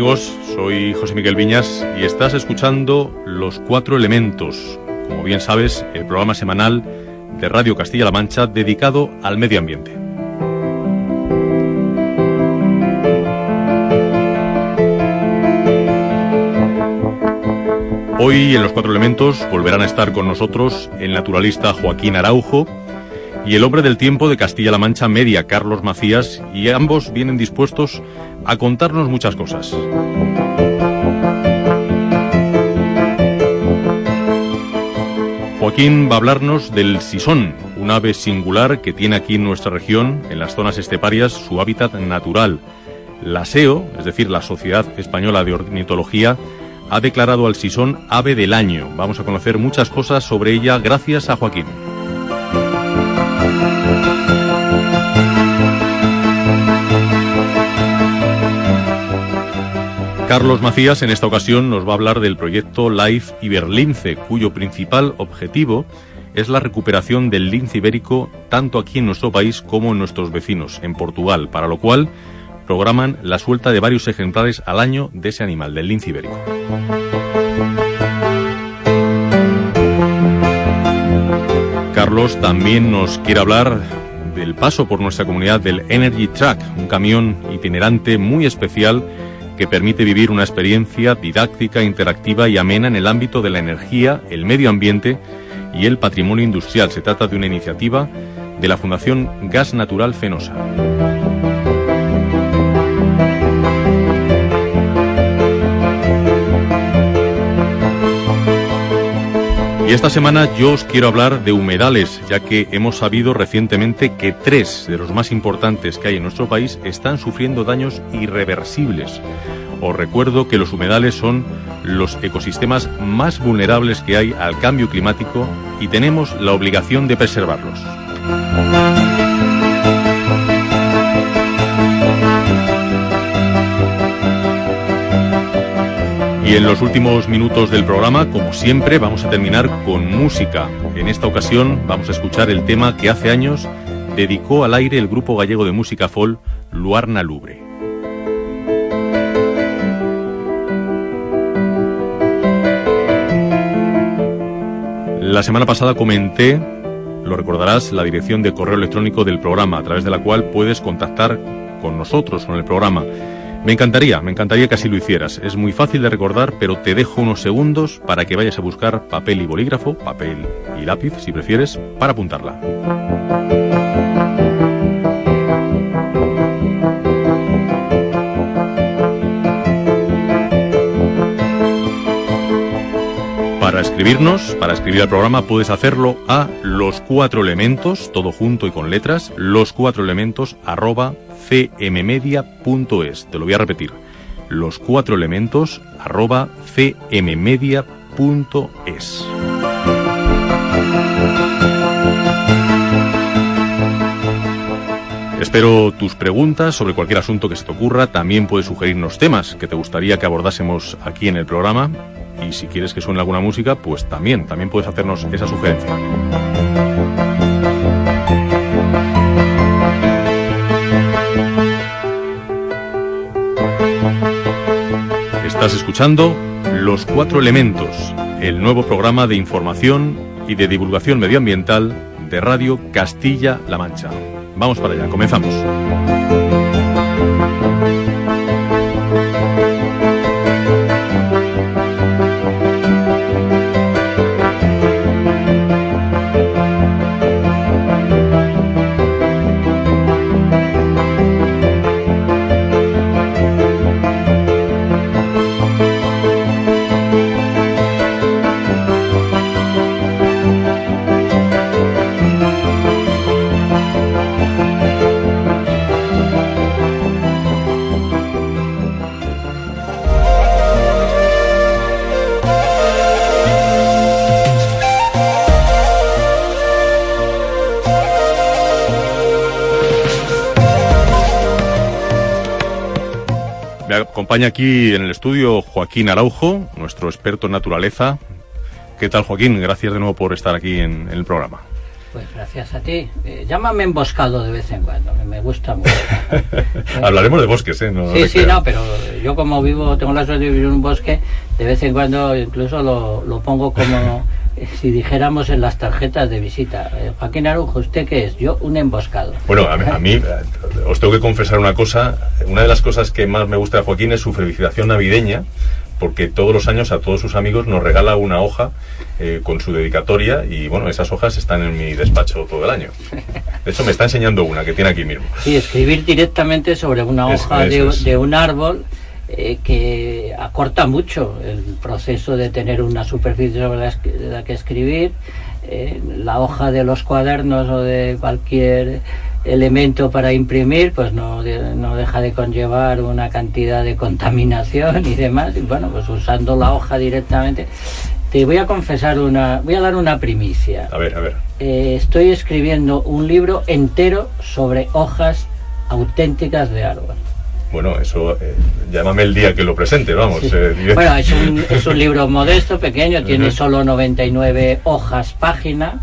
amigos? Soy José Miguel Viñas y estás escuchando Los Cuatro Elementos, como bien sabes, el programa semanal de Radio Castilla-La Mancha dedicado al medio ambiente. Hoy en Los Cuatro Elementos volverán a estar con nosotros el naturalista Joaquín Araujo y el hombre del tiempo de Castilla-La Mancha Media, Carlos Macías, y ambos vienen dispuestos a contarnos muchas cosas. Joaquín va a hablarnos del sisón, un ave singular que tiene aquí en nuestra región, en las zonas esteparias, su hábitat natural. La SEO, es decir, la Sociedad Española de Ornitología, ha declarado al sisón ave del año. Vamos a conocer muchas cosas sobre ella gracias a Joaquín. Carlos Macías en esta ocasión nos va a hablar del proyecto Life Iberlince, cuyo principal objetivo es la recuperación del lince ibérico tanto aquí en nuestro país como en nuestros vecinos, en Portugal, para lo cual programan la suelta de varios ejemplares al año de ese animal, del lince ibérico. Carlos también nos quiere hablar del paso por nuestra comunidad del Energy Truck, un camión itinerante muy especial que permite vivir una experiencia didáctica, interactiva y amena en el ámbito de la energía, el medio ambiente y el patrimonio industrial. Se trata de una iniciativa de la Fundación Gas Natural Fenosa. Y esta semana yo os quiero hablar de humedales, ya que hemos sabido recientemente que 3 de los más importantes que hay en nuestro país están sufriendo daños irreversibles. Os recuerdo que los humedales son los ecosistemas más vulnerables que hay al cambio climático y tenemos la obligación de preservarlos. Y en los últimos minutos del programa, como siempre, vamos a terminar con música. En esta ocasión vamos a escuchar el tema que hace años dedicó al aire el grupo gallego de música folk Luarna Lubre. La semana pasada comenté, lo recordarás, la dirección de correo electrónico del programa, a través de la cual puedes contactar con nosotros, con el programa. Me encantaría que así lo hicieras. Es muy fácil de recordar, pero te dejo unos segundos para que vayas a buscar papel y bolígrafo, papel y lápiz, si prefieres, para apuntarla. Para escribir al programa, puedes hacerlo a Los Cuatro Elementos, todo junto y con letras, loscuatroelementos@cmmedia.es. Te lo voy a repetir, loscuatroelementos@cmmedia.es. Espero tus preguntas sobre cualquier asunto que se te ocurra. También puedes sugerirnos temas que te gustaría que abordásemos aquí en el programa. Y si quieres que suene alguna música, pues también puedes hacernos esa sugerencia. Estás escuchando Los Cuatro Elementos, el nuevo programa de información y de divulgación medioambiental de Radio Castilla-La Mancha. Vamos para allá, comenzamos. Acompaña aquí en el estudio Joaquín Araujo, nuestro experto en naturaleza. ¿Qué tal, Joaquín? Gracias de nuevo por estar aquí en el programa. Pues gracias a ti. Llámame emboscado de vez en cuando, que me gusta mucho. Hablaremos de bosques, ¿eh? No, sí, no, pero yo como tengo la suerte de vivir en un bosque, de vez en cuando incluso lo pongo como si dijéramos en las tarjetas de visita. Joaquín Arujo, ¿usted qué es? Yo, un emboscado. Bueno, a mí os tengo que confesar una cosa. Una de las cosas que más me gusta de Joaquín es su felicitación navideña, porque todos los años a todos sus amigos nos regala una hoja con su dedicatoria, y bueno, esas hojas están en mi despacho todo el año. De hecho, me está enseñando una que tiene aquí mismo. Sí, escribir directamente sobre una hoja de un árbol que acorta mucho el proceso de tener una superficie sobre la que escribir. La hoja de los cuadernos o de cualquier elemento para imprimir, pues no deja de conllevar una cantidad de contaminación y demás. Y bueno, pues usando la hoja directamente, te voy a confesar voy a dar una primicia. A ver. Estoy escribiendo un libro entero sobre hojas auténticas de árbol. Bueno, eso, llámame el día que lo presente, vamos. Sí. Bueno, es un libro modesto, pequeño, tiene solo 99 hojas página,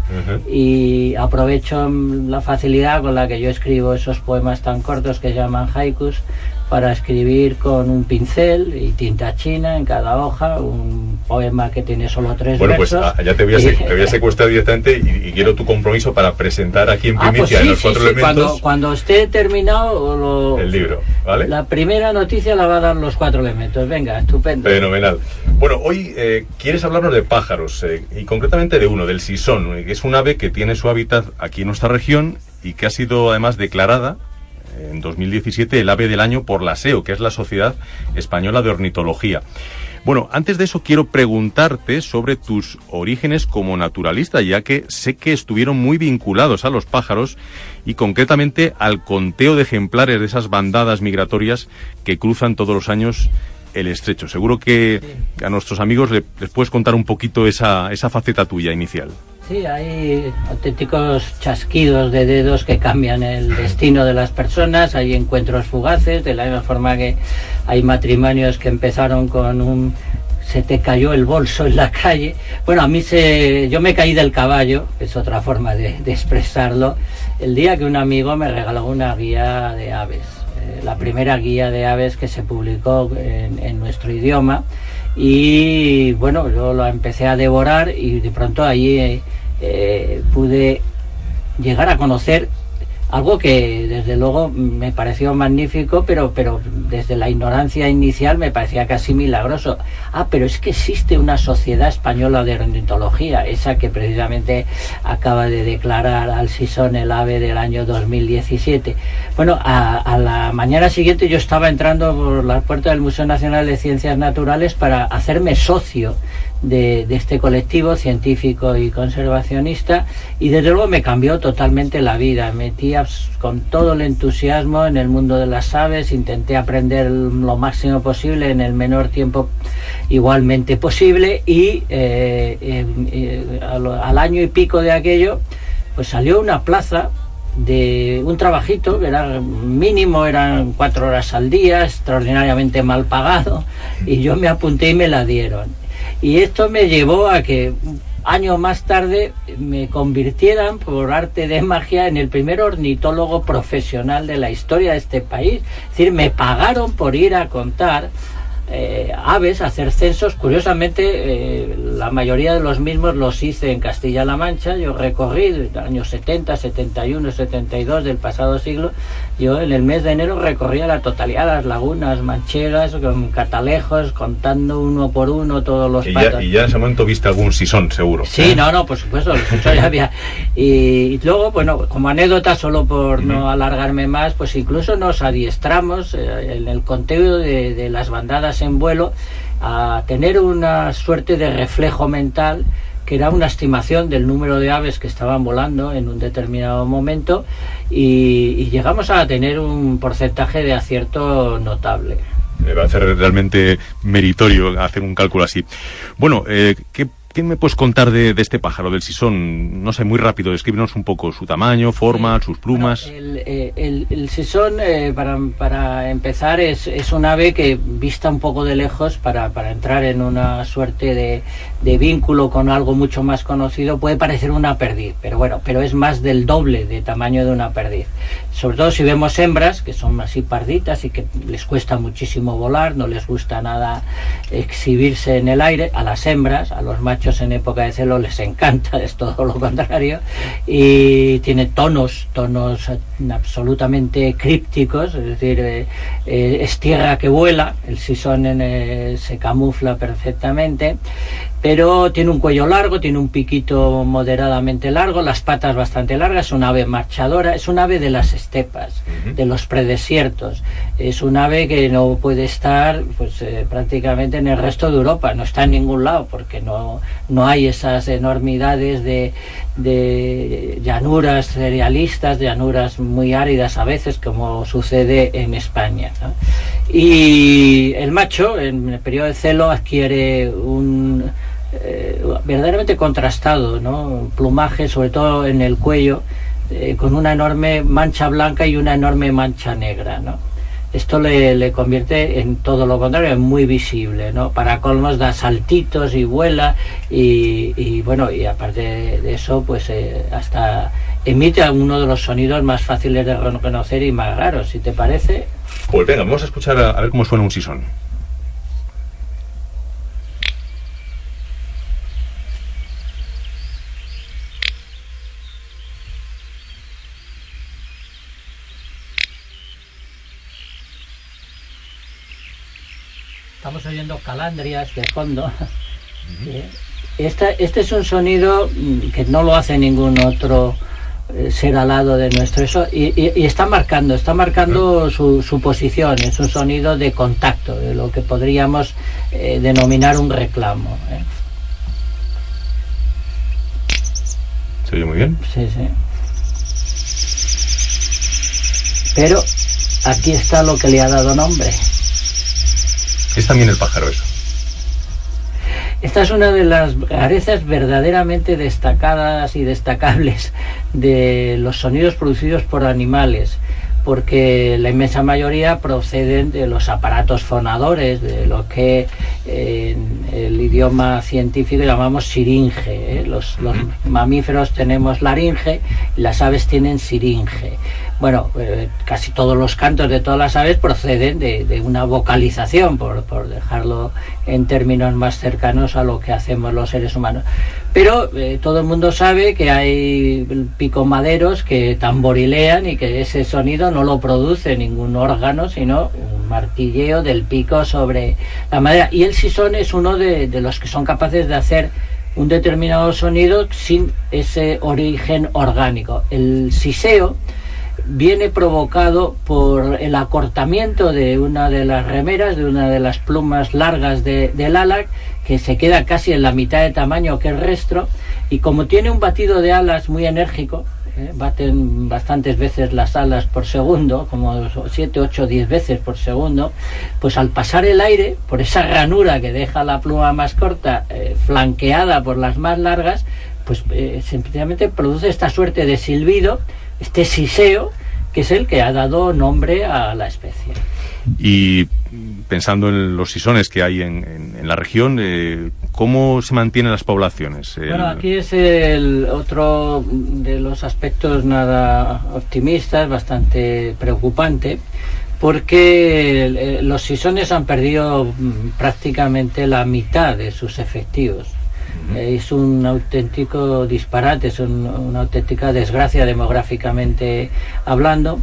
y aprovecho la facilidad con la que yo escribo esos poemas tan cortos que llaman haikus, para escribir con un pincel y tinta china en cada hoja un poema que tiene solo 3 versos. Pues ya te voy a secuestrar directamente, y quiero tu compromiso para presentar aquí en primicia pues los 4 elementos. Cuando esté terminado el libro, ¿vale? La primera noticia la va a dar los 4 elementos. Venga, estupendo. Fenomenal. Bueno, hoy quieres hablarnos de pájaros, y concretamente de uno, del sisón, que es un ave que tiene su hábitat aquí en nuestra región y que ha sido además declarada en 2017 el ave del año por la SEO, que es la Sociedad Española de Ornitología. Bueno, antes de eso quiero preguntarte sobre tus orígenes como naturalista, ya que sé que estuvieron muy vinculados a los pájaros y concretamente al conteo de ejemplares de esas bandadas migratorias que cruzan todos los años el estrecho. Seguro que a nuestros amigos les puedes contar un poquito esa faceta tuya inicial. Sí, hay auténticos chasquidos de dedos que cambian el destino de las personas, hay encuentros fugaces, de la misma forma que hay matrimonios que empezaron con se te cayó el bolso en la calle. Bueno, yo me caí del caballo, que es otra forma de expresarlo, el día que un amigo me regaló una guía de aves, la primera guía de aves que se publicó en nuestro idioma. Y bueno, yo la empecé a devorar, y de pronto allí pude llegar a conocer algo que desde luego me pareció magnífico, pero desde la ignorancia inicial me parecía casi milagroso. Pero es que existe una Sociedad Española de Ornitología, esa que precisamente acaba de declarar al sisón el ave del año 2017. Bueno, a la mañana siguiente yo estaba entrando por la puerta del Museo Nacional de Ciencias Naturales para hacerme socio de este colectivo científico y conservacionista, y desde luego me cambió totalmente la vida. Metí con todo el entusiasmo en el mundo de las aves, intenté aprender lo máximo posible en el menor tiempo igualmente posible, y al año y pico de aquello pues salió una plaza de un trabajito que era mínimo, eran 4 horas al día, extraordinariamente mal pagado, y yo me apunté y me la dieron. Y esto me llevó a que años más tarde me convirtieran, por arte de magia, en el primer ornitólogo profesional de la historia de este país. Es decir, me pagaron por ir a contar aves, hacer censos. Curiosamente, la mayoría de los mismos los hice en Castilla-La Mancha. Yo recorrí en los años 70, 71, 72 del pasado siglo. Yo en el mes de enero recorría la totalidad de las lagunas manchegas con catalejos, contando uno por uno todos los patos. Y ya en ese momento viste algún sisón, seguro. Sí, no, por supuesto, ya había. Y luego, bueno, como anécdota, solo por no alargarme más, pues incluso nos adiestramos en el conteo de las bandadas en vuelo a tener una suerte de reflejo mental, que era una estimación del número de aves que estaban volando en un determinado momento, y llegamos a tener un porcentaje de acierto notable. Me va a hacer realmente meritorio hacer un cálculo así. Bueno, ¿qué ¿Qué me puedes contar de este pájaro, del sisón? No sé, muy rápido, descríbenos un poco su tamaño, forma, sus plumas. Bueno, el sisón, para empezar, es un ave que, vista un poco de lejos, para entrar en una suerte de vínculo con algo mucho más conocido, puede parecer una perdiz, pero es más del doble de tamaño de una perdiz. Sobre todo si vemos hembras, que son así parditas y que les cuesta muchísimo volar, no les gusta nada exhibirse en el aire. A las hembras, a los machos en época de celo les encanta, es todo lo contrario, y tiene tonos absolutamente crípticos, es decir, es tierra que vuela. El sisón se camufla perfectamente, pero tiene un cuello largo, tiene un piquito moderadamente largo, las patas bastante largas, es un ave marchadora, es un ave de las estepas, de los predesiertos, es un ave que no puede estar prácticamente en el resto de Europa, no está en ningún lado, porque no hay esas enormidades de llanuras cerealistas, llanuras muy áridas a veces, como sucede en España, ¿no? Y el macho, en el periodo de celo, adquiere un verdaderamente contrastado, ¿no? Plumaje, sobre todo en el cuello, con una enorme mancha blanca y una enorme mancha negra, ¿no? Esto le convierte en todo lo contrario, en muy visible, ¿no? Para colmos, da saltitos y vuela, y aparte de eso, pues hasta emite uno de los sonidos más fáciles de reconocer y más raros, si te parece. Pues venga, vamos a escuchar a ver cómo suena un sisón. Estamos oyendo calandrias de fondo. Este es un sonido que no lo hace ningún otro ser alado de nuestro eso, y está marcando su posición. Es un sonido de contacto, de lo que podríamos denominar un reclamo. ¿Se oye muy bien? Sí. Pero aquí está lo que le ha dado nombre. Es también el pájaro eso. Esta es una de las rarezas verdaderamente destacadas y destacables de los sonidos producidos por animales, porque la inmensa mayoría proceden de los aparatos fonadores, de lo que en el idioma científico llamamos siringe. Los mamíferos tenemos laringe y las aves tienen siringe. Bueno, casi todos los cantos de todas las aves proceden de una vocalización, por dejarlo en términos más cercanos a lo que hacemos los seres humanos. Pero todo el mundo sabe que hay picomaderos que tamborilean y que ese sonido no lo produce ningún órgano, sino un martilleo del pico sobre la madera. Y el sisón es uno de los que son capaces de hacer un determinado sonido sin ese origen orgánico. El siseo viene provocado por el acortamiento de una de las remeras, de una de las plumas largas del ala, que se queda casi en la mitad de tamaño que el resto, y como tiene un batido de alas muy enérgico, baten bastantes veces las alas por segundo, como 7, 8, 10 veces por segundo, pues al pasar el aire por esa ranura que deja la pluma más corta, flanqueada por las más largas, pues sencillamente produce esta suerte de silbido, este siseo, que es el que ha dado nombre a la especie. Y pensando en los sisones que hay en la región, ¿cómo se mantienen las poblaciones? Bueno, aquí es el otro de los aspectos nada optimistas, bastante preocupante, porque los sisones han perdido prácticamente la mitad de sus efectivos. Es un auténtico disparate, es una auténtica desgracia demográficamente hablando,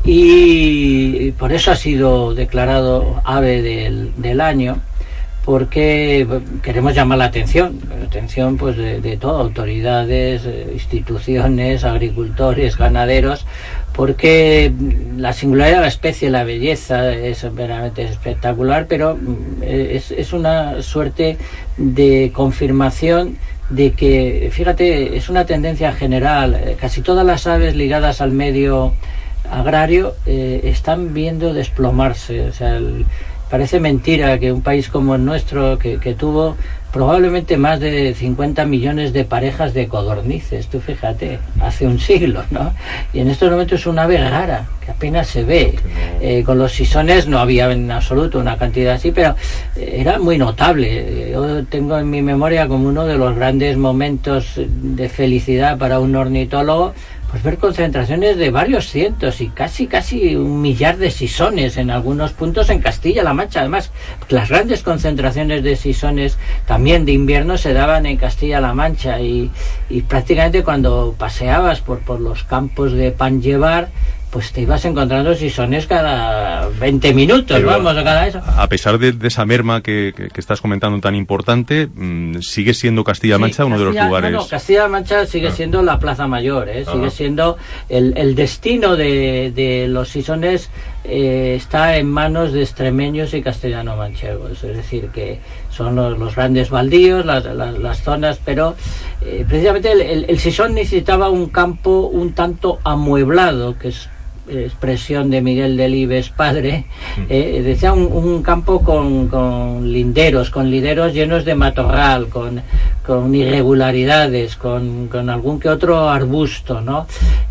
y por eso ha sido declarado ave del año, porque queremos llamar la atención pues de todo, autoridades, instituciones, agricultores, ganaderos, porque la singularidad de la especie, la belleza es verdaderamente espectacular, pero es una suerte de confirmación de que, fíjate, es una tendencia general, casi todas las aves ligadas al medio agrario están viendo desplomarse. O sea, parece mentira que un país como el nuestro, que tuvo probablemente más de 50 millones de parejas de codornices, tú fíjate, hace un siglo, ¿no? Y en estos momentos es una ave rara, que apenas se ve. Con los sisones no había en absoluto una cantidad así, pero era muy notable. Yo tengo en mi memoria como uno de los grandes momentos de felicidad para un ornitólogo, pues ver concentraciones de varios cientos y casi 1 millar de sisones en algunos puntos en Castilla-La Mancha. Además, las grandes concentraciones de sisones también de invierno se daban en Castilla-La Mancha y prácticamente cuando paseabas por los campos de Panllevar, pues te ibas encontrando sisones cada 20 minutos, pero, vamos, cada eso. A pesar de esa merma que estás comentando tan importante, sigue siendo Castilla-La Mancha uno de los lugares... No, Castilla-La Mancha sigue siendo la Plaza Mayor, sigue siendo el destino de los sisones, está en manos de extremeños y castellano-manchegos, es decir, que son los grandes baldíos, las zonas, pero precisamente el sisón necesitaba un campo un tanto amueblado, que es expresión de Miguel Delibes padre, decía un campo con linderos llenos de matorral, con irregularidades, con algún que otro arbusto, ¿no?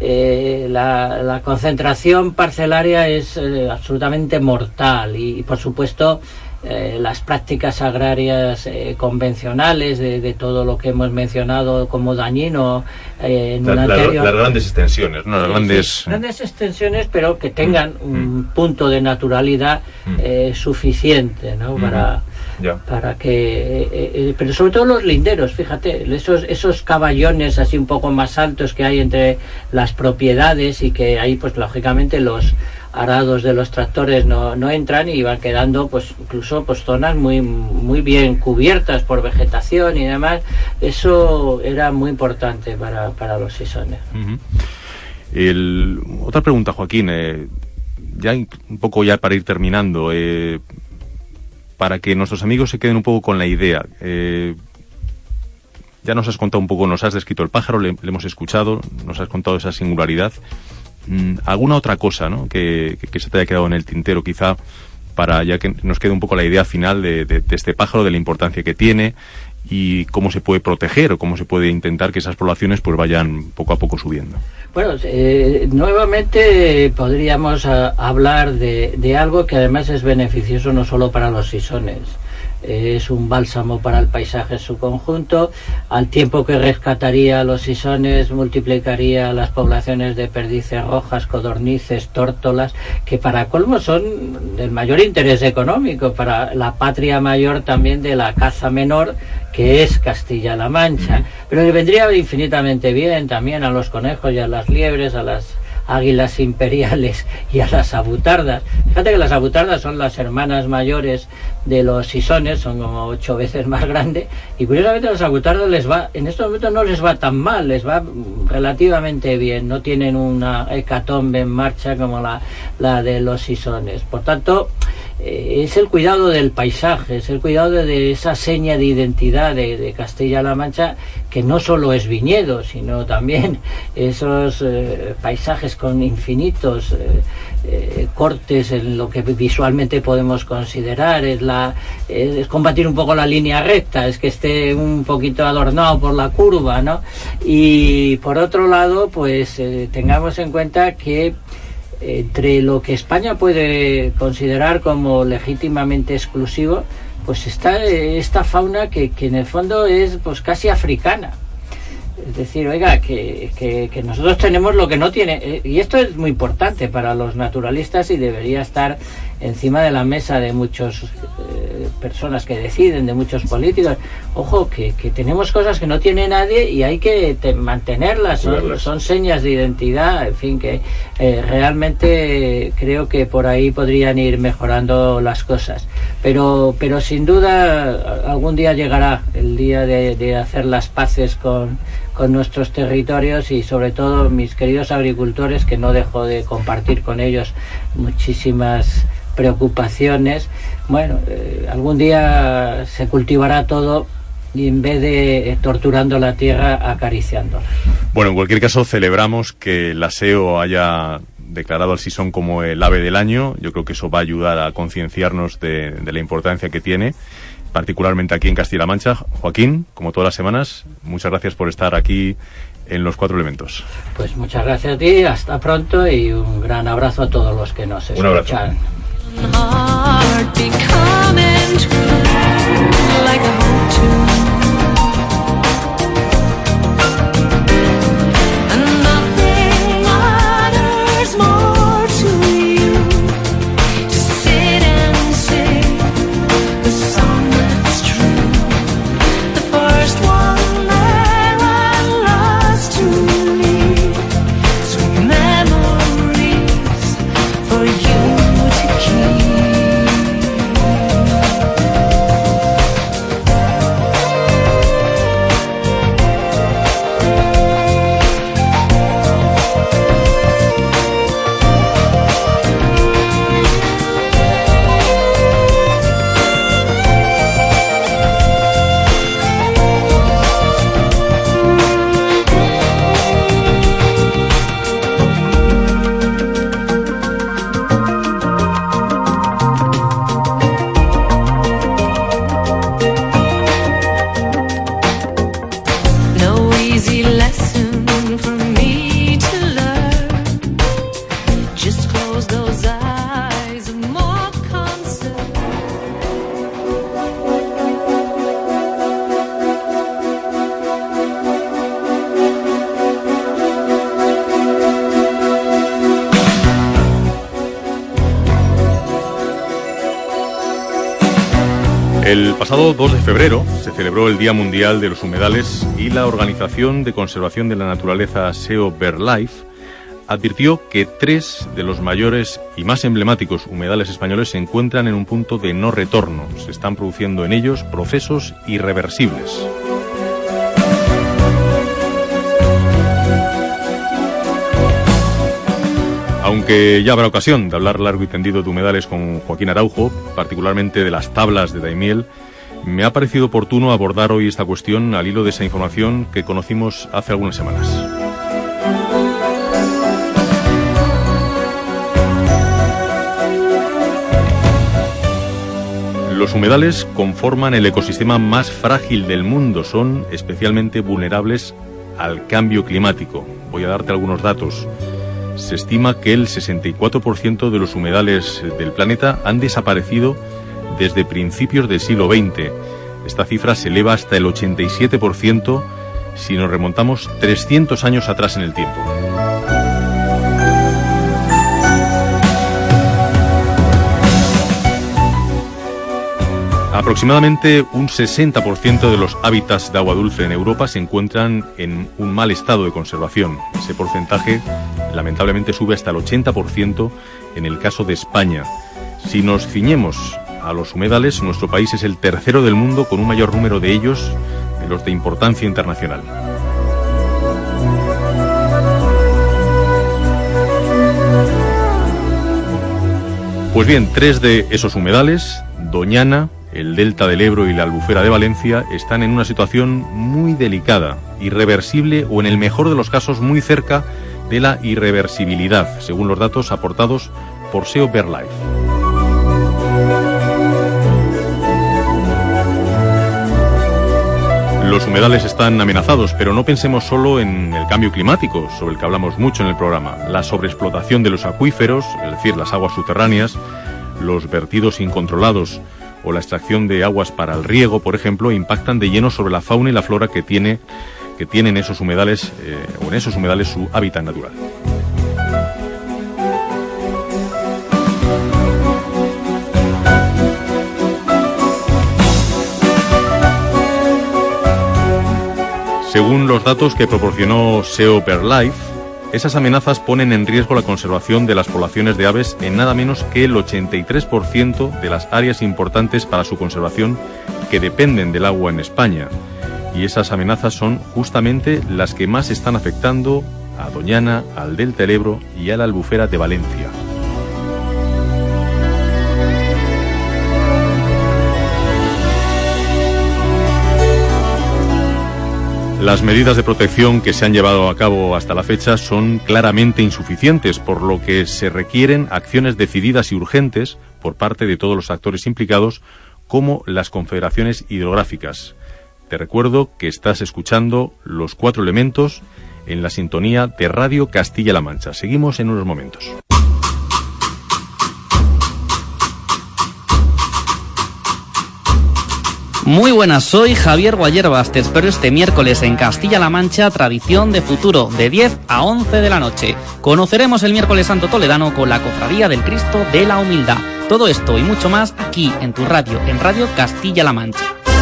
La concentración parcelaria es absolutamente mortal y por supuesto las prácticas agrarias convencionales de todo lo que hemos mencionado como dañino en un anterior... Las grandes extensiones, ¿no? Grandes extensiones, pero que tengan un punto de naturalidad suficiente, ¿no? Para que... pero sobre todo los linderos, fíjate, esos caballones así un poco más altos que hay entre las propiedades y que ahí pues lógicamente los arados de los tractores no entran y van quedando pues incluso pues zonas muy bien cubiertas por vegetación y demás. Eso era muy importante para los sisones. Otra pregunta, Joaquín, ya un poco ya para ir terminando, para que nuestros amigos se queden un poco con la idea. Ya nos has contado un poco, nos has descrito el pájaro, le hemos escuchado, nos has contado esa singularidad. ¿Alguna otra cosa, ¿no? que se te haya quedado en el tintero, quizá, para ya que nos quede un poco la idea final de este pájaro, de la importancia que tiene y cómo se puede proteger o cómo se puede intentar que esas poblaciones pues vayan poco a poco subiendo? Bueno, nuevamente podríamos hablar de algo que además es beneficioso no solo para los sisones. Es un bálsamo para el paisaje en su conjunto, al tiempo que rescataría los sisones, multiplicaría las poblaciones de perdices rojas, codornices, tórtolas, que para colmo son del mayor interés económico para la patria mayor también de la caza menor, que es Castilla-La Mancha, pero le vendría infinitamente bien también a los conejos y a las liebres, a las águilas imperiales y a las abutardas. Fíjate que las abutardas son las hermanas mayores de los sisones, son como 8 veces más grandes, y curiosamente a las abutardas en estos momentos no les va tan mal, les va relativamente bien, no tienen una hecatombe en marcha como la de los sisones. Por tanto, es el cuidado del paisaje, es el cuidado de esa seña de identidad de Castilla-La Mancha, que no solo es viñedo, sino también esos paisajes con infinitos cortes en lo que visualmente podemos considerar, es combatir un poco la línea recta, es que esté un poquito adornado por la curva, ¿no? Y por otro lado, pues tengamos en cuenta que entre lo que España puede considerar como legítimamente exclusivo, pues está esta fauna que en el fondo es pues casi africana. Es decir, oiga, que nosotros tenemos lo que no tiene, y esto es muy importante para los naturalistas y debería estar encima de la mesa de muchas personas que deciden, de muchos políticos. Ojo, que tenemos cosas que no tiene nadie y hay que mantenerlas, son señas de identidad, en fin, que realmente creo que por ahí podrían ir mejorando las cosas. Pero sin duda algún día llegará el día de hacer las paces con nuestros territorios y sobre todo mis queridos agricultores, que no dejo de compartir con ellos muchísimas preocupaciones. Bueno, algún día se cultivará todo y en vez de torturando la tierra, acariciándola. Bueno, en cualquier caso celebramos que la SEO haya declarado al sisón como el ave del año. Yo creo que eso va a ayudar a concienciarnos de la importancia que tiene. particularmente aquí en Castilla-La Mancha. Joaquín, como todas las semanas, muchas gracias por estar aquí en Los Cuatro Elementos. Pues muchas gracias a ti, hasta pronto y un gran abrazo a todos los que nos escuchan. Un abrazo. El pasado 2 de febrero se celebró el Día Mundial de los Humedales y la Organización de Conservación de la Naturaleza SEO BirdLife advirtió que 3 de los mayores y más emblemáticos humedales españoles se encuentran en un punto de no retorno. Se están produciendo en ellos procesos irreversibles. Aunque ya habrá ocasión de hablar largo y tendido de humedales con Joaquín Araujo, particularmente de las tablas de Daimiel, me ha parecido oportuno abordar hoy esta cuestión al hilo de esa información que conocimos hace algunas semanas. Los humedales conforman el ecosistema más frágil del mundo, son especialmente vulnerables al cambio climático. Voy a darte algunos datos. Se estima que el 64% de los humedales del planeta han desaparecido desde principios del siglo XX. Esta cifra se eleva hasta el 87% si nos remontamos 300 años atrás en el tiempo. Aproximadamente un 60% de los hábitats de agua dulce en Europa se encuentran en un mal estado de conservación. Ese porcentaje lamentablemente sube hasta el 80% en el caso de España. Si nos ciñemos a los humedales, nuestro país es el tercero del mundo con un mayor número de ellos, de los de importancia internacional. Pues bien, 3 de esos humedales, Doñana, el Delta del Ebro y la Albufera de Valencia, están en una situación muy delicada, irreversible o en el mejor de los casos muy cerca de la irreversibilidad, según los datos aportados por SEO BirdLife. Los humedales están amenazados, pero no pensemos solo en el cambio climático, sobre el que hablamos mucho en el programa. La sobreexplotación de los acuíferos, es decir, las aguas subterráneas, los vertidos incontrolados o la extracción de aguas para el riego, por ejemplo, impactan de lleno sobre la fauna y la flora que tienen esos humedales o en esos humedales su hábitat natural. Según los datos que proporcionó SEO BirdLife, esas amenazas ponen en riesgo la conservación de las poblaciones de aves en nada menos que el 83% de las áreas importantes para su conservación que dependen del agua en España. Y esas amenazas son justamente las que más están afectando a Doñana, al Delta del Ebro y a la Albufera de Valencia. Las medidas de protección que se han llevado a cabo hasta la fecha son claramente insuficientes, por lo que se requieren acciones decididas y urgentes por parte de todos los actores implicados, como las confederaciones hidrográficas. Te recuerdo que estás escuchando Los Cuatro Elementos en la sintonía de Radio Castilla-La Mancha. Seguimos en unos momentos. Muy buenas, soy Javier Guayerbas, te espero este miércoles en Castilla-La Mancha, Tradición de Futuro, de 10 a 11 de la noche. Conoceremos el miércoles santo toledano con la Cofradía del Cristo de la Humildad. Todo esto y mucho más aquí en tu radio, en Radio Castilla-La Mancha.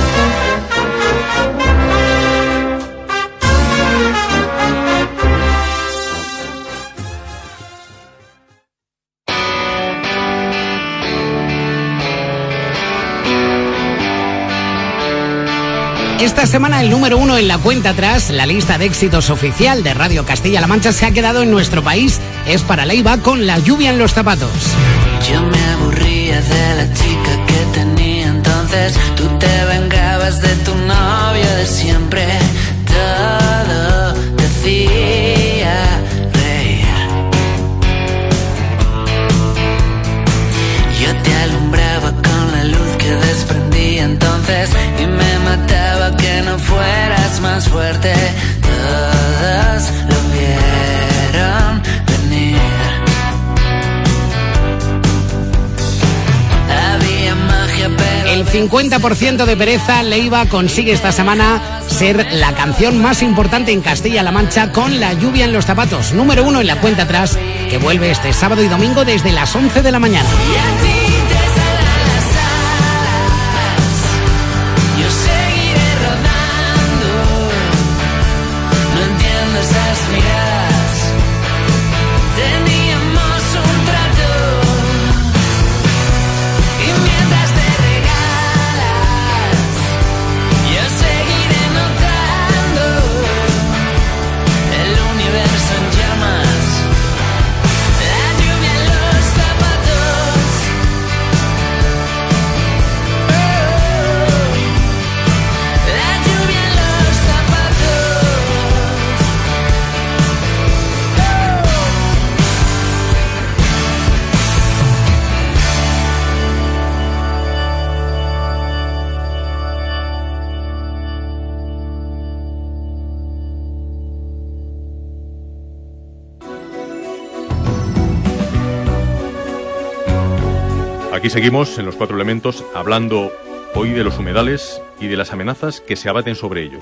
Esta semana el número 1 en la cuenta atrás, la lista de éxitos oficial de Radio Castilla-La Mancha se ha quedado en nuestro país. Es para Leiva con La lluvia en los zapatos. Yo me aburría de la chica que tenía entonces. Tú te vengabas de tu novio de siempre. Todo te hacía reír. Yo te alumbraba con la luz que desprendía entonces y me mataba que no fueras más fuerte. Todos lo vieron venir. Había magia, pero el 50% de pereza. Leiva consigue esta semana ser la canción más importante en Castilla-La Mancha con La lluvia en los zapatos. Número 1 en la cuenta atrás, que vuelve este sábado y domingo desde las 11 de la mañana. Aquí seguimos en Los Cuatro Elementos hablando hoy de los humedales y de las amenazas que se abaten sobre ellos.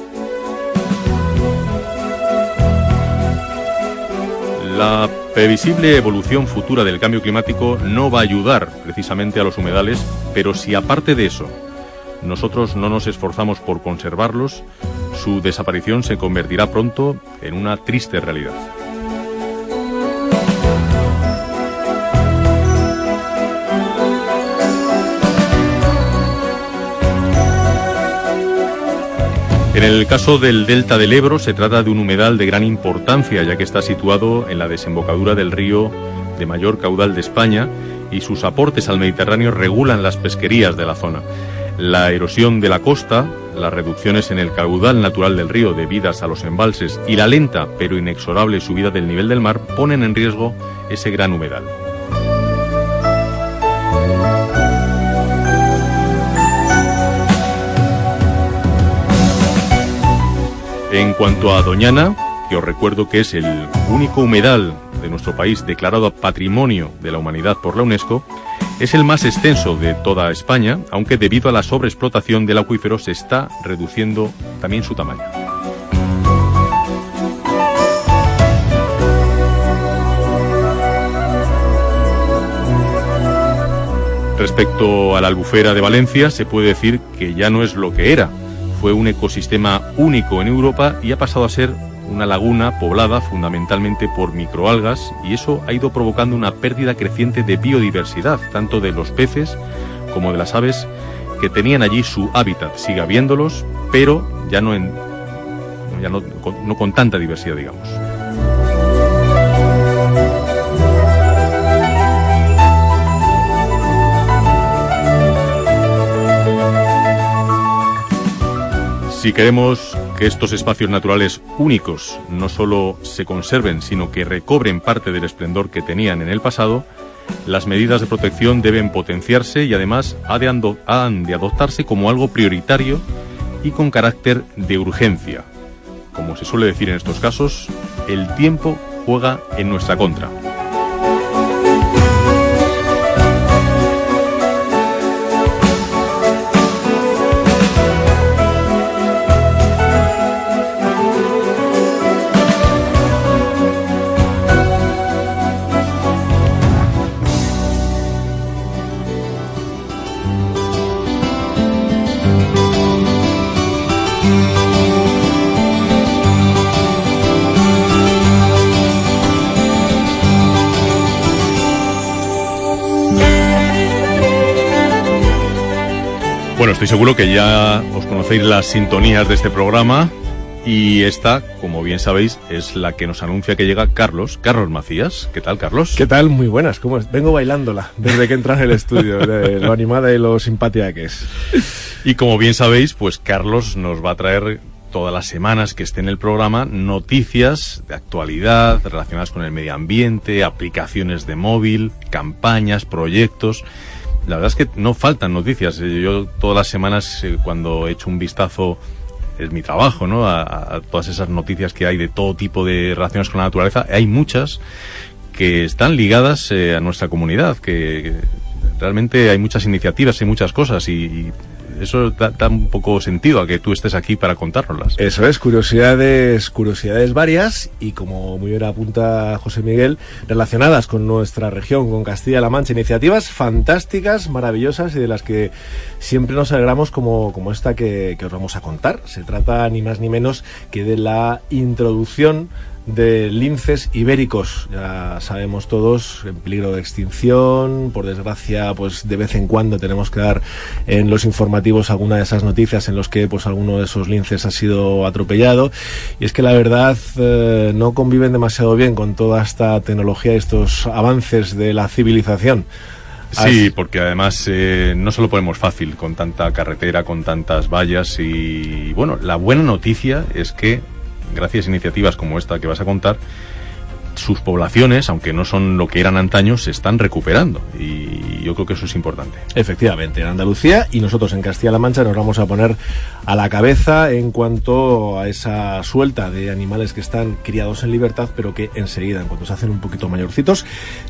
La previsible evolución futura del cambio climático no va a ayudar precisamente a los humedales, pero si aparte de eso nosotros no nos esforzamos por conservarlos, su desaparición se convertirá pronto en una triste realidad. En el caso del delta del Ebro se trata de un humedal de gran importancia, ya que está situado en la desembocadura del río de mayor caudal de España y sus aportes al Mediterráneo regulan las pesquerías de la zona. La erosión de la costa, las reducciones en el caudal natural del río debidas a los embalses y la lenta pero inexorable subida del nivel del mar ponen en riesgo ese gran humedal. En cuanto a Doñana, que os recuerdo que es el único humedal de nuestro país declarado Patrimonio de la Humanidad por la UNESCO, es el más extenso de toda España, aunque debido a la sobreexplotación del acuífero se está reduciendo también su tamaño. Respecto a la Albufera de Valencia, se puede decir que ya no es lo que era. Fue un ecosistema único en Europa y ha pasado a ser una laguna poblada fundamentalmente por microalgas, y eso ha ido provocando una pérdida creciente de biodiversidad, tanto de los peces como de las aves que tenían allí su hábitat. Sigue habiéndolos, pero ya no con tanta diversidad, digamos. Si queremos que estos espacios naturales únicos no solo se conserven, sino que recobren parte del esplendor que tenían en el pasado, las medidas de protección deben potenciarse y además han de adoptarse como algo prioritario y con carácter de urgencia. Como se suele decir en estos casos, el tiempo juega en nuestra contra. Bueno, estoy seguro que ya os conocéis las sintonías de este programa y esta, como bien sabéis, es la que nos anuncia que llega Carlos Macías. ¿Qué tal, Carlos? ¿Qué tal? Muy buenas. ¿Cómo es? Vengo bailándola desde que entras en el estudio, de lo animada y lo simpática que es. Y como bien sabéis, pues Carlos nos va a traer todas las semanas que esté en el programa noticias de actualidad relacionadas con el medio ambiente, aplicaciones de móvil, campañas, proyectos. La verdad es que no faltan noticias. Yo todas las semanas, cuando echo un vistazo, es mi trabajo, ¿no?, a todas esas noticias que hay de todo tipo de relaciones con la naturaleza, hay muchas que están ligadas a nuestra comunidad, que realmente hay muchas iniciativas y muchas cosas y eso da un poco sentido a que tú estés aquí para contárnoslas. Eso es, curiosidades varias y, como muy bien apunta José Miguel, relacionadas con nuestra región, con Castilla-La Mancha, iniciativas fantásticas, maravillosas y de las que siempre nos alegramos como esta que os vamos a contar. Se trata ni más ni menos que de la introducción de linces ibéricos. Ya sabemos todos, en peligro de extinción. Por desgracia, pues de vez en cuando tenemos que dar en los informativos alguna de esas noticias en los que pues alguno de esos linces ha sido atropellado, y es que la verdad no conviven demasiado bien con toda esta tecnología y estos avances de la civilización. Sí, porque además no se lo ponemos fácil con tanta carretera, con tantas vallas y bueno, la buena noticia es que gracias a iniciativas como esta que vas a contar, sus poblaciones, aunque no son lo que eran antaño, se están recuperando y yo creo que eso es importante. Efectivamente, en Andalucía y nosotros en Castilla-La Mancha nos vamos a poner a la cabeza en cuanto a esa suelta de animales que están criados en libertad, pero que enseguida, en cuanto se hacen un poquito mayorcitos,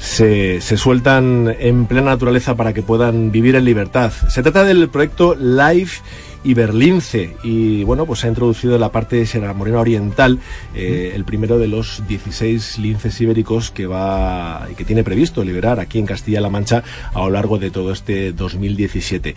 se sueltan en plena naturaleza para que puedan vivir en libertad. Se trata del proyecto Life Iberlince y bueno, pues se ha introducido en la parte de Sierra Morena Oriental el primero de los 16 linces ibéricos que tiene previsto liberar aquí en Castilla-La Mancha a lo largo de todo este 2017.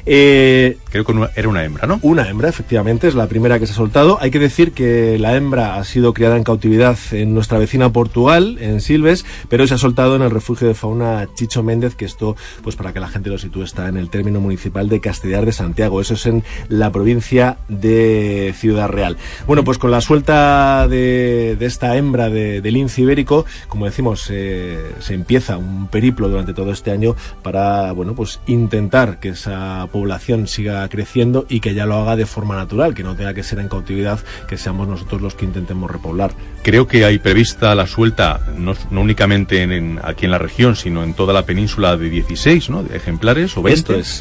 Creo que era una hembra, ¿no? Una hembra, efectivamente, es la primera que se ha soltado. Hay que decir que la hembra ha sido criada en cautividad en nuestra vecina Portugal, en Silves, pero se ha soltado en el refugio de fauna Chicho Méndez, que esto, pues para que la gente lo sitúe, está en el término municipal de Castellar de Santiago. Eso es en la provincia de Ciudad Real. Bueno, pues con la suelta de esta hembra de lince ibérico, como decimos, se empieza un periplo durante todo este año para, bueno, pues intentar que esa población siga creciendo y que ya lo haga de forma natural, que no tenga que ser en cautividad, que seamos nosotros los que intentemos repoblar. Creo que hay prevista la suelta no únicamente aquí en la región, sino en toda la península de 16, ¿no?, de ejemplares o 20. Esto es,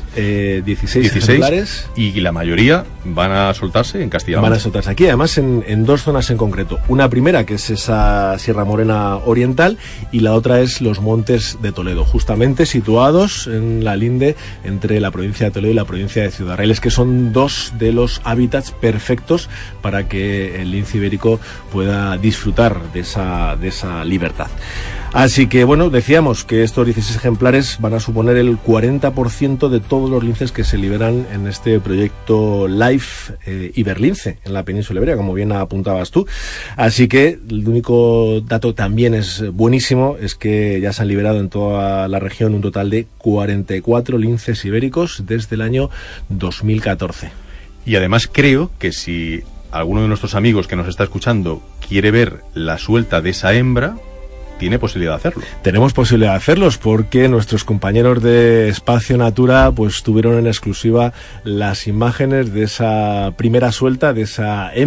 16 ejemplares. Y la mayoría van a soltarse en Castilla-La Mancha. Van a soltarse aquí, además en dos zonas en concreto. Una primera, que es esa Sierra Morena Oriental, y la otra es los Montes de Toledo, justamente situados en la linde entre la provincia de Toledo y la provincia de Ciudad Real, que son dos de los hábitats perfectos para que el lince ibérico pueda disfrutar de esa libertad. Así que, bueno, decíamos que estos 16 ejemplares van a suponer el 40% de todos los linces que se liberan en este proyecto Life Iberlince en la península ibérica, como bien apuntabas tú. Así que el único dato también es buenísimo, es que ya se han liberado en toda la región un total de 44 linces ibéricos desde el año 2014. Y además creo que si alguno de nuestros amigos que nos está escuchando quiere ver la suelta de esa hembra, tiene posibilidad de hacerlo. Tenemos posibilidad de hacerlos porque nuestros compañeros de Espacio Natura pues tuvieron en exclusiva las imágenes de esa primera suelta de esa hembra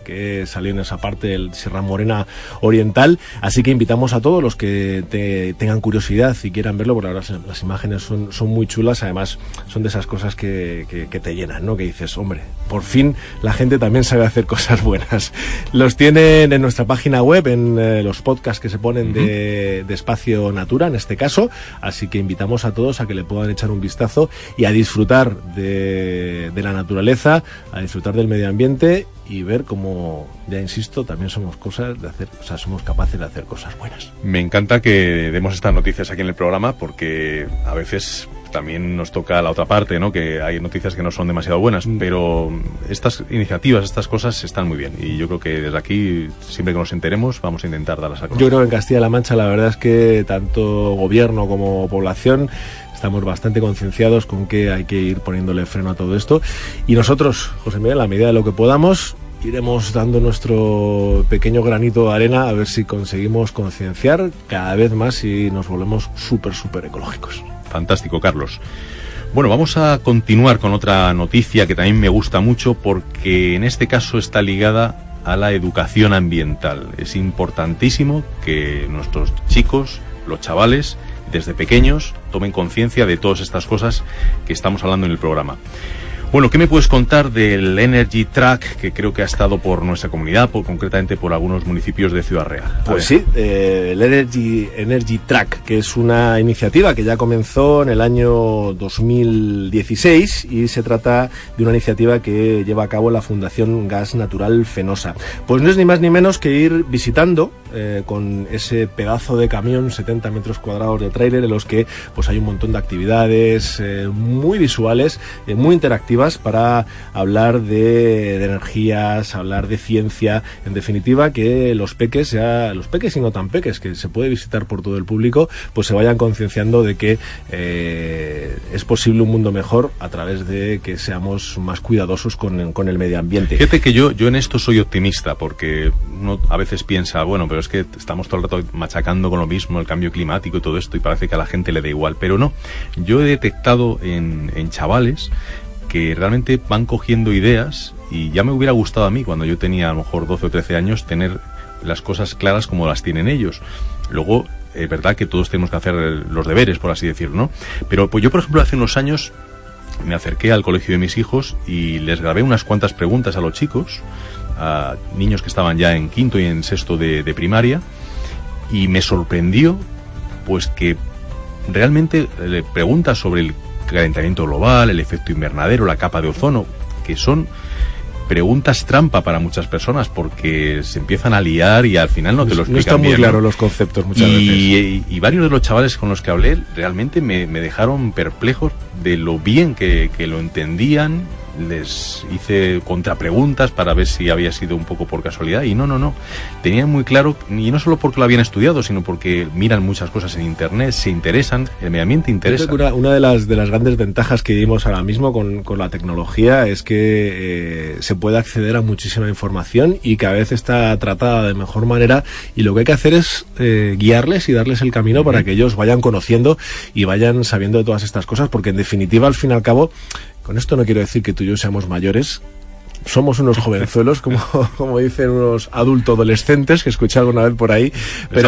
que salió en esa parte del Sierra Morena Oriental, así que invitamos a todos los que tengan curiosidad y quieran verlo, porque la verdad las imágenes son muy chulas, además son de esas cosas que te llenan, ¿no? Que dices, hombre, por fin la gente también sabe hacer cosas buenas. Los tienen en nuestra página web, en los podcasts que se ponen de Espacio Natura, en este caso, así que invitamos a todos a que le puedan echar un vistazo y a disfrutar de la naturaleza, a disfrutar del medio ambiente y ver cómo, ya insisto, también somos capaces de hacer cosas buenas. Me encanta que demos estas noticias aquí en el programa, porque a veces también nos toca la otra parte, ¿no? Que hay noticias que no son demasiado buenas, pero estas iniciativas, estas cosas están muy bien, y yo creo que desde aquí, siempre que nos enteremos, vamos a intentar darlas a conocer. Yo creo que en Castilla-La Mancha la verdad es que tanto gobierno como población estamos bastante concienciados con que hay que ir poniéndole freno a todo esto, y nosotros, José Miguel, a medida de lo que podamos, iremos dando nuestro pequeño granito de arena a ver si conseguimos concienciar cada vez más y nos volvemos súper ecológicos. Fantástico, Carlos. Bueno, vamos a continuar con otra noticia que también me gusta mucho, porque en este caso está ligada a la educación ambiental. Es importantísimo que nuestros chicos, los chavales, desde pequeños, tomen conciencia de todas estas cosas que estamos hablando en el programa. Bueno, ¿qué me puedes contar del Energy Track, que creo que ha estado por nuestra comunidad, concretamente por algunos municipios de Ciudad Real? Pues sí, el Energy Track, que es una iniciativa que ya comenzó en el año 2016 y se trata de una iniciativa que lleva a cabo la Fundación Gas Natural Fenosa. Pues no es ni más ni menos que ir visitando con ese pedazo de camión, 70 metros cuadrados de tráiler, en los que pues hay un montón de actividades muy visuales, muy interactivas, para hablar de energías, hablar de ciencia, en definitiva que los peques y no tan peques, que se puede visitar por todo el público, pues se vayan concienciando de que es posible un mundo mejor a través de que seamos más cuidadosos con el medio ambiente. Fíjate que yo en esto soy optimista, porque uno a veces piensa, bueno, pero es que estamos todo el rato machacando con lo mismo, el cambio climático y todo esto, y parece que a la gente le da igual, pero no. Yo he detectado en chavales que realmente van cogiendo ideas, y ya me hubiera gustado a mí, cuando yo tenía a lo mejor 12 o 13 años, tener las cosas claras como las tienen ellos. Luego, es verdad que todos tenemos que hacer los deberes, por así decirlo, ¿no? Pero pues yo, por ejemplo, hace unos años me acerqué al colegio de mis hijos y les grabé unas cuantas preguntas a los chicos, a niños que estaban ya en quinto y en sexto de primaria, y me sorprendió pues que realmente le preguntas sobre el calentamiento global, el efecto invernadero, la capa de ozono, que son preguntas trampa para muchas personas, porque se empiezan a liar y al final no te lo explican bien. No están muy claros los conceptos muchas veces. Y varios de los chavales con los que hablé realmente me dejaron perplejos de lo bien que lo entendían. Les hice contrapreguntas para ver si había sido un poco por casualidad, y no. Tenían muy claro, y no solo porque lo habían estudiado, sino porque miran muchas cosas en internet, se interesan, el medio ambiente interesa. Una de las grandes ventajas que vimos ahora mismo con la tecnología es que se puede acceder a muchísima información y cada vez está tratada de mejor manera, y lo que hay que hacer es guiarles y darles el camino para que ellos vayan conociendo y vayan sabiendo de todas estas cosas, porque en definitiva, al fin y al cabo, con esto no quiero decir que tú y yo seamos mayores, somos unos jovenzuelos, como dicen unos adulto-adolescentes que escuché alguna vez por ahí, pero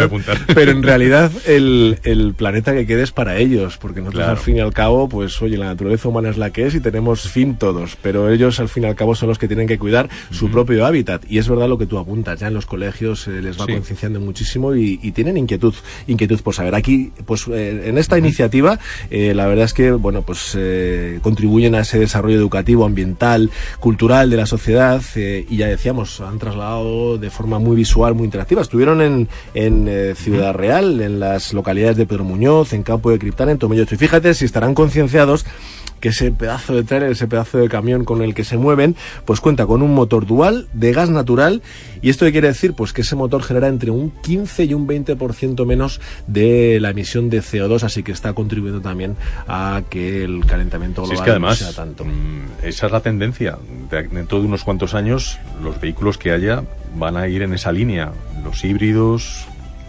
en realidad el planeta que quede es para ellos, porque nosotros, claro, al fin y al cabo, pues oye, la naturaleza humana es la que es y tenemos fin todos, pero ellos al fin y al cabo son los que tienen que cuidar su propio hábitat, y es verdad lo que tú apuntas, ya en los colegios les va concienciando muchísimo y tienen inquietud por saber. Aquí, pues en esta iniciativa, la verdad es que, bueno, pues contribuyen a ese desarrollo educativo, ambiental, cultural de la sociedad, y ya decíamos, han trasladado de forma muy visual, muy interactiva. Estuvieron en Ciudad Real, en las localidades de Pedro Muñoz, en Campo de Criptana, en Tomelloso, y fíjate si estarán concienciados que ese pedazo de tráiler, ese pedazo de camión con el que se mueven, pues cuenta con un motor dual de gas natural, y esto quiere decir pues que ese motor genera entre un 15 y un 20% menos de la emisión de CO2, así que está contribuyendo también a que el calentamiento global no sea tanto. Esa es la tendencia. Dentro de unos cuantos años los vehículos que haya van a ir en esa línea, los híbridos,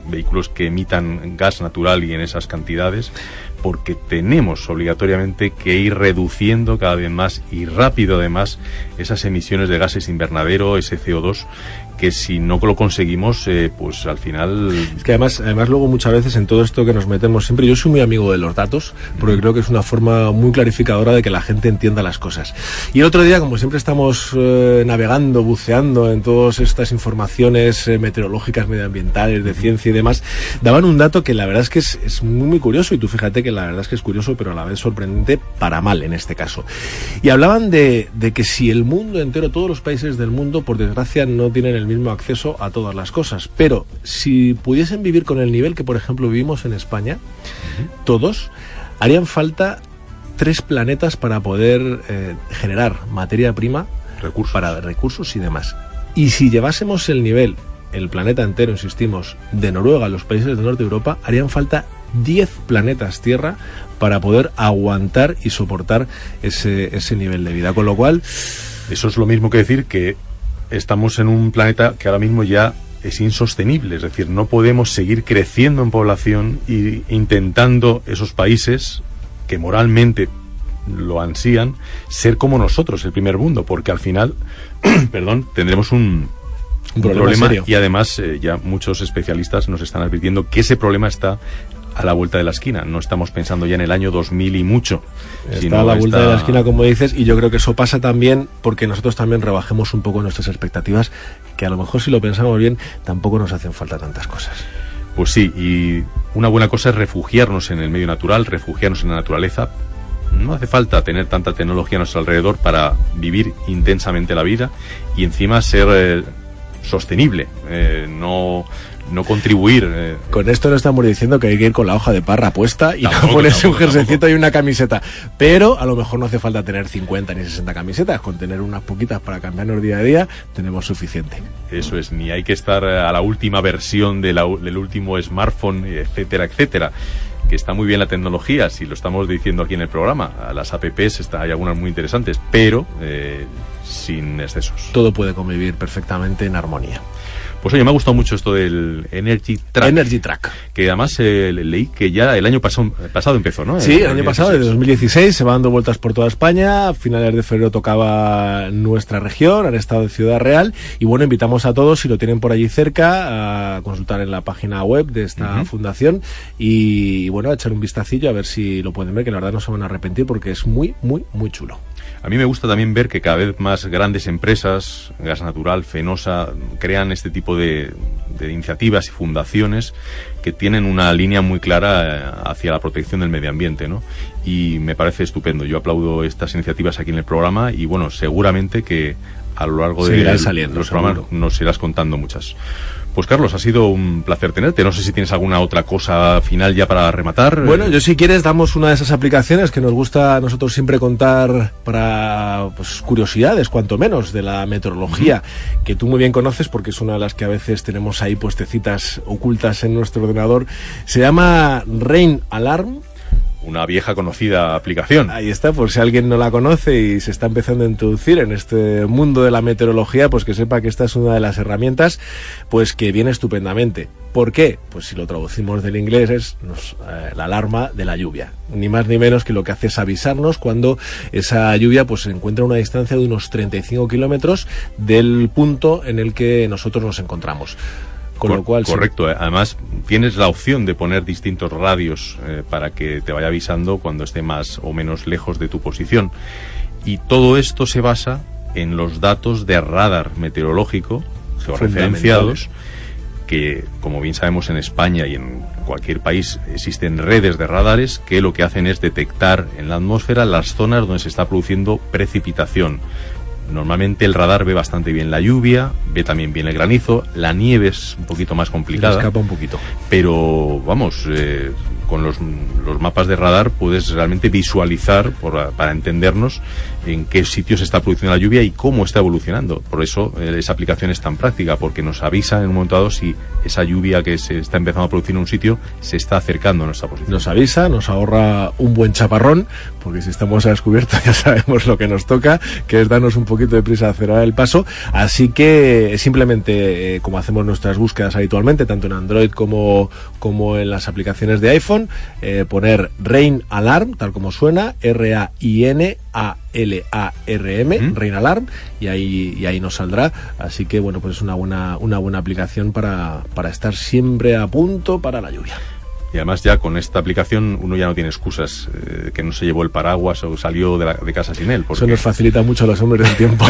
vehículos que emitan gas natural y en esas cantidades, porque tenemos obligatoriamente que ir reduciendo cada vez más y rápido además esas emisiones de gases invernadero, ese CO2, que si no lo conseguimos, pues al final... Es que además luego muchas veces en todo esto que nos metemos siempre, yo soy muy amigo de los datos, porque creo que es una forma muy clarificadora de que la gente entienda las cosas. Y el otro día, como siempre estamos navegando, buceando en todas estas informaciones meteorológicas, medioambientales, de ciencia y demás, daban un dato que la verdad es que es muy, muy curioso, y tú fíjate que la verdad es que es curioso, pero a la vez sorprendente para mal en este caso. Y hablaban de que si el mundo entero, todos los países del mundo, por desgracia, no tienen el mismo acceso a todas las cosas, pero si pudiesen vivir con el nivel que por ejemplo vivimos en España, todos harían falta 3 planetas para poder generar materia prima, para recursos y demás. Y si llevásemos el nivel, el planeta entero, insistimos, de Noruega, los países del norte de Europa, harían falta 10 planetas Tierra para poder aguantar y soportar ese nivel de vida, con lo cual eso es lo mismo que decir que estamos en un planeta que ahora mismo ya es insostenible, es decir, no podemos seguir creciendo en población e intentando esos países que moralmente lo ansían ser como nosotros, el primer mundo, porque al final, tendremos un problema serio. Y además ya muchos especialistas nos están advirtiendo que ese problema está a la vuelta de la esquina. No estamos pensando ya en el año 2000 y mucho. Está a la vuelta de la esquina, como dices, y yo creo que eso pasa también porque nosotros también rebajemos un poco nuestras expectativas, que a lo mejor si lo pensamos bien, tampoco nos hacen falta tantas cosas. Pues sí, y una buena cosa es refugiarnos en el medio natural, refugiarnos en la naturaleza. No hace falta tener tanta tecnología a nuestro alrededor para vivir intensamente la vida y encima ser sostenible, no contribuir. Con esto no estamos diciendo que hay que ir con la hoja de parra puesta y tampoco, no ponerse un jerseycito y una camiseta, pero a lo mejor no hace falta tener 50 ni 60 camisetas, con tener unas poquitas para cambiarnos día a día tenemos suficiente. Eso es, ni hay que estar a la última versión del último smartphone, etcétera, etcétera, que está muy bien la tecnología, si lo estamos diciendo aquí en el programa, las apps hay algunas muy interesantes, pero sin excesos. Todo puede convivir perfectamente en armonía. Pues oye, me ha gustado mucho esto del Energy Track. Que además leí que ya el año pasado empezó, ¿no? Sí, el año pasado, desde 2016, se va dando vueltas por toda España. A finales de febrero tocaba nuestra región, han estado en Ciudad Real. Y bueno, invitamos a todos, si lo tienen por allí cerca, a consultar en la página web de esta fundación. Y bueno, a echar un vistacillo a ver si lo pueden ver, que la verdad no se van a arrepentir porque es muy, muy, muy chulo. A mí me gusta también ver que cada vez más grandes empresas, Gas Natural, Fenosa, crean este tipo de iniciativas y fundaciones que tienen una línea muy clara hacia la protección del medio ambiente, ¿no? Y me parece estupendo. Yo aplaudo estas iniciativas aquí en el programa y bueno, seguramente que a lo largo de los programas nos irás contando muchas. Pues Carlos, ha sido un placer tenerte. No sé si tienes alguna otra cosa final ya para rematar. Bueno, yo si quieres damos una de esas aplicaciones que nos gusta a nosotros siempre contar para curiosidades, cuanto menos, de la meteorología, que tú muy bien conoces porque es una de las que a veces tenemos ahí puestecitas ocultas en nuestro ordenador. Se llama Rain Alarm. Una vieja conocida aplicación. Ahí está, por si alguien no la conoce y se está empezando a introducir en este mundo de la meteorología, pues que sepa que esta es una de las herramientas pues que viene estupendamente. ¿Por qué? Pues si lo traducimos del inglés es la alarma de la lluvia. Ni más ni menos que lo que hace es avisarnos cuando esa lluvia pues se encuentra a una distancia de unos 35 kilómetros del punto en el que nosotros nos encontramos. Con lo cual, correcto, sí. Además tienes la opción de poner distintos radios para que te vaya avisando cuando esté más o menos lejos de tu posición. Y todo esto se basa en los datos de radar meteorológico georreferenciados, que como bien sabemos en España y en cualquier país existen redes de radares que lo que hacen es detectar en la atmósfera las zonas donde se está produciendo precipitación. Normalmente el radar ve bastante bien la lluvia, ve también bien el granizo, la nieve es un poquito más complicada. Se escapa un poquito. Pero vamos, con los mapas de radar puedes realmente visualizar, para entendernos, en qué sitios se está produciendo la lluvia y cómo está evolucionando. Por eso esa aplicación es tan práctica, porque nos avisa en un momento dado si esa lluvia que se está empezando a producir en un sitio se está acercando a nuestra posición. Nos avisa, nos ahorra un buen chaparrón, porque si estamos a descubierto ya sabemos lo que nos toca, que es darnos un poquito de prisa a acelerar el paso. Así que simplemente, como hacemos nuestras búsquedas habitualmente, tanto en Android como en las aplicaciones de iPhone, poner Rain Alarm, tal como suena, RAINALARM, Rain Alarm, y ahí nos saldrá. Así que bueno, pues es una buena aplicación para estar siempre a punto para la lluvia. Y además ya con esta aplicación uno ya no tiene excusas, que no se llevó el paraguas o salió de casa sin él. Porque... Eso nos facilita mucho a los hombres del tiempo.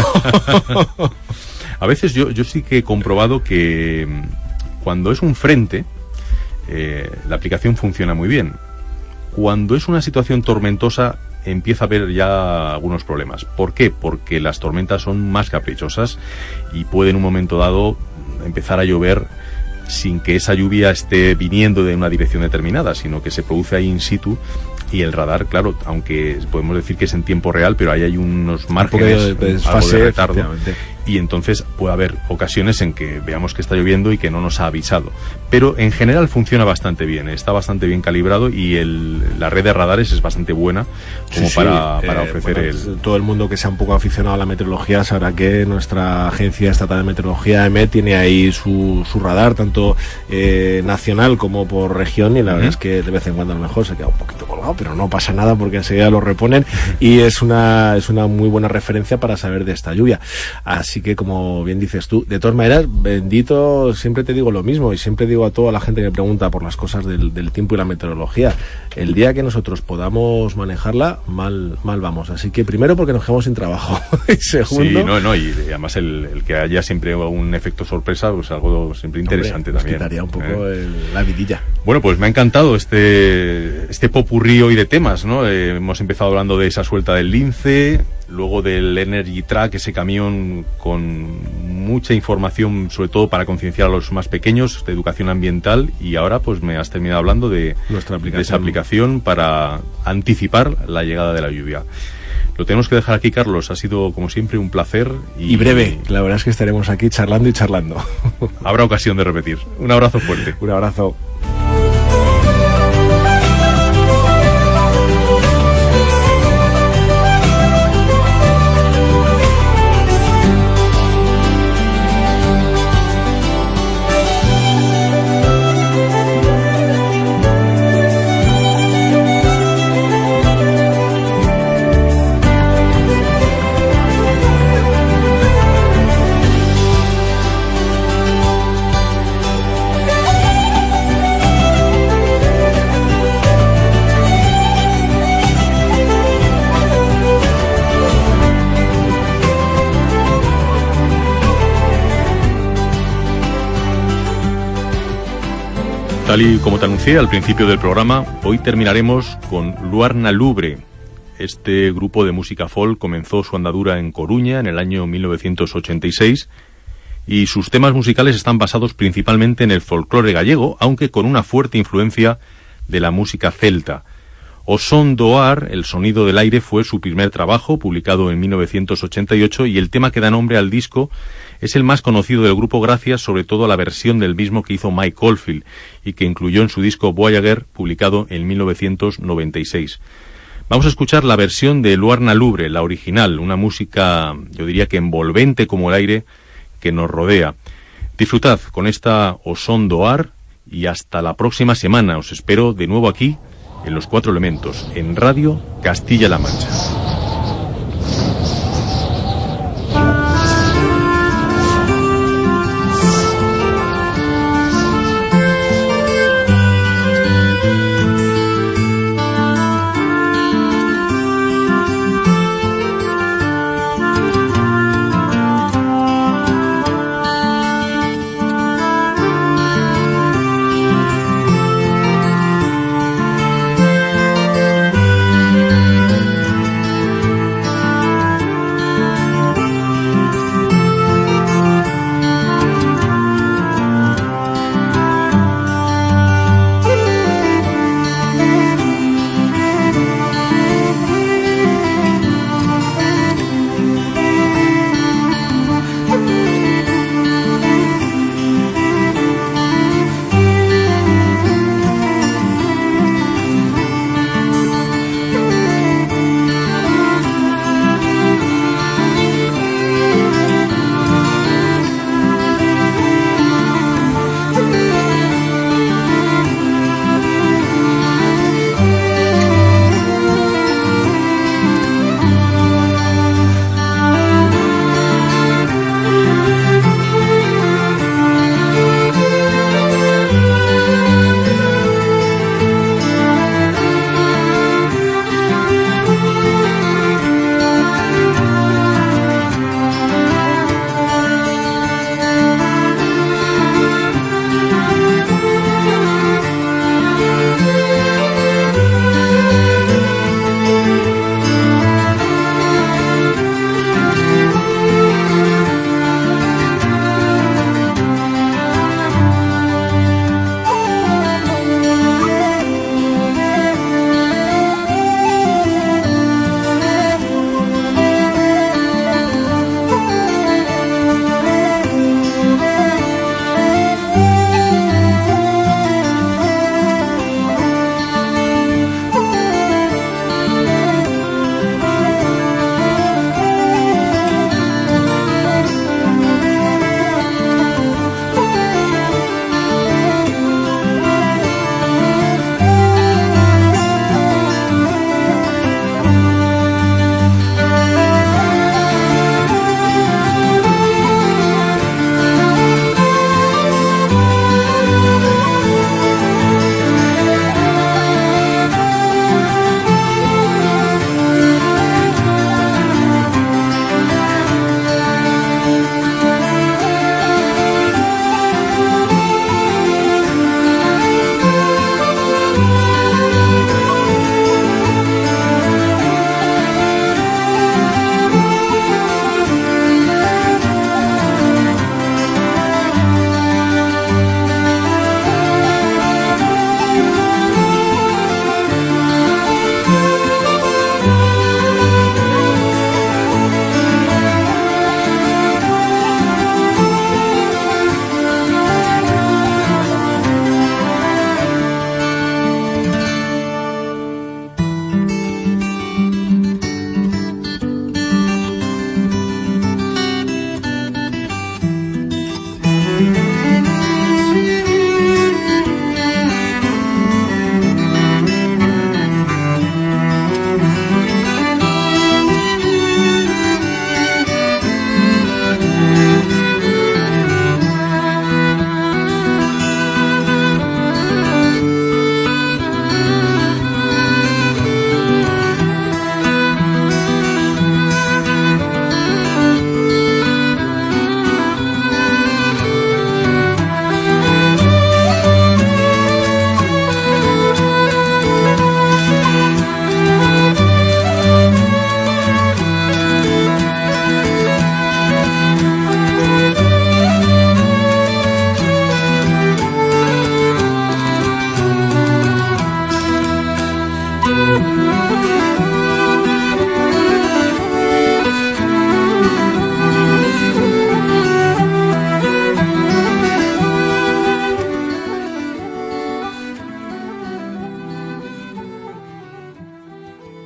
A veces yo sí que he comprobado que cuando es un frente, la aplicación funciona muy bien. Cuando es una situación tormentosa, empieza a haber ya algunos problemas. ¿Por qué? Porque las tormentas son más caprichosas y puede en un momento dado empezar a llover sin que esa lluvia esté viniendo de una dirección determinada, sino que se produce ahí in situ, y el radar, claro, aunque podemos decir que es en tiempo real, pero ahí hay unos márgenes, de desfase, algo de retardo, y entonces puede haber ocasiones en que veamos que está lloviendo y que no nos ha avisado. Pero en general funciona bastante bien, está bastante bien calibrado, y la red de radares es bastante buena como para ofrecer todo el mundo que sea un poco aficionado a la meteorología sabrá que nuestra Agencia Estatal de Meteorología, EMET, tiene ahí su radar, tanto nacional como por región, y la verdad es que de vez en cuando a lo mejor se queda un poquito colgado, pero no pasa nada porque enseguida lo reponen, y es una muy buena referencia para saber de esta lluvia. Así que, como bien dices tú, de todas maneras, bendito, siempre te digo lo mismo, y siempre digo a toda la gente que me pregunta por las cosas del tiempo y la meteorología, el día que nosotros podamos manejarla, mal vamos. Así que primero porque nos quedamos sin trabajo, y segundo... Sí, y además el que haya siempre un efecto sorpresa, pues algo siempre interesante. Hombre, también. Nos quitaría un poco la vidilla. Bueno, pues me ha encantado este popurrí hoy de temas, ¿no? Hemos empezado hablando de esa suelta del lince, luego del Energy Track, ese camión con mucha información, sobre todo para concienciar a los más pequeños, de educación ambiental, y ahora pues me has terminado hablando de esa aplicación para anticipar la llegada de la lluvia. Lo tenemos que dejar aquí, Carlos. Ha sido, como siempre, un placer. Y breve. La verdad es que estaremos aquí charlando y charlando. Habrá ocasión de repetir. Un abrazo fuerte. Un abrazo. Tal y como te anuncié al principio del programa, hoy terminaremos con Luarna Lubre. Este grupo de música folk comenzó su andadura en Coruña en el año 1986 y sus temas musicales están basados principalmente en el folclore gallego, aunque con una fuerte influencia de la música celta. O Son do Ar, el sonido del aire, fue su primer trabajo, publicado en 1988, y el tema que da nombre al disco es el más conocido del grupo gracias sobre todo a la versión del mismo que hizo Mike Oldfield y que incluyó en su disco Voyager, publicado en 1996. Vamos a escuchar la versión de Luarna Lubre, la original, una música, yo diría que envolvente como el aire que nos rodea. Disfrutad con esta O Son do Ar y hasta la próxima semana. Os espero de nuevo aquí en Los Cuatro Elementos, en Radio Castilla-La Mancha.